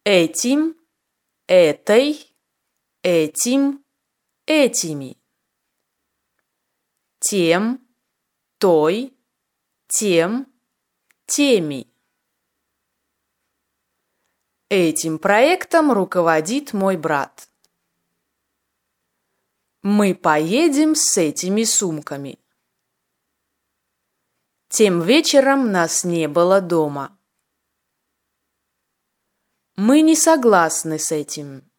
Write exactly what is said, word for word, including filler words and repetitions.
этим, этой, этим, этими. Тем, той, тем, теми. Этим проектом руководит мой брат. Мы поедем с этими сумками. Тем вечером нас не было дома. Мы не согласны с этим.